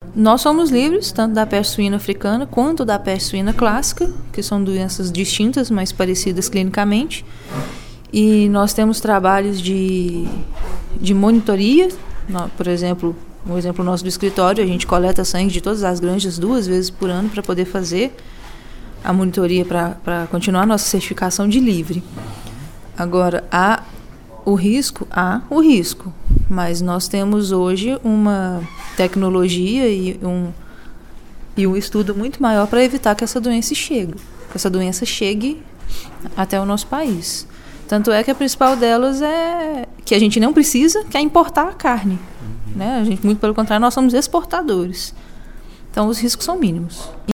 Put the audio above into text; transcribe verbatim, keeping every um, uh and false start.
Nós somos livres, tanto da peste suína africana quanto da peste suína clássica, que são doenças distintas, mas parecidas clinicamente. E nós temos trabalhos de, de monitoria. Por exemplo, um exemplo nosso do escritório, a gente coleta sangue de todas as granjas duas vezes por ano para poder fazer a monitoria para continuar a nossa certificação de livre. Agora, há o risco? Há o risco, mas nós temos hoje uma tecnologia e um, e um estudo muito maior para evitar que essa doença chegue, que essa doença chegue até o nosso país. Tanto é que a principal delas é que a gente não precisa, que é importar a carne. Né? A gente, muito pelo contrário, nós somos exportadores. Então, os riscos são mínimos.